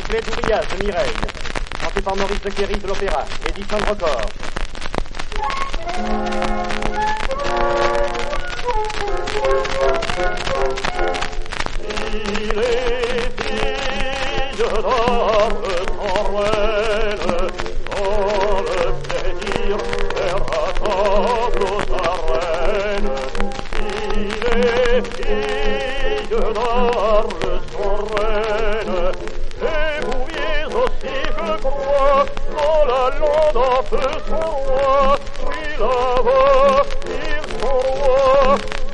Sifflet d'ouvriage de Mireille. Chanté par Maurice de Quéry de l'Opéra. Édition de Record. Il est fille d'armes sans reine, dans le plaisir sera table sa reine. Il est fille d'armes sans reine, et vous voyez aussi, je crois, dans la lande en feu son roi. Oui, là-bas, ils sont rois,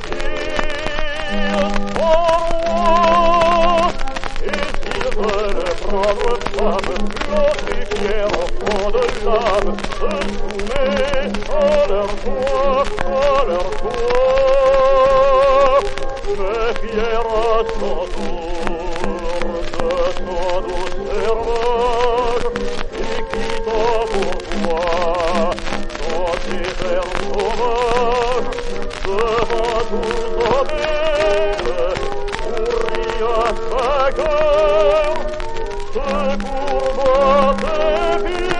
ils sont rois. Et s'ils veulent prendre femme, glorifier au fond de l'âme, se soumet à leur joie, à leur joie. Mais fier à son tour de son doux servage, et quittant pour toi dans ses airs sauvages, devant tous obèles, pourrit à sa cœur, se courba ses pieds.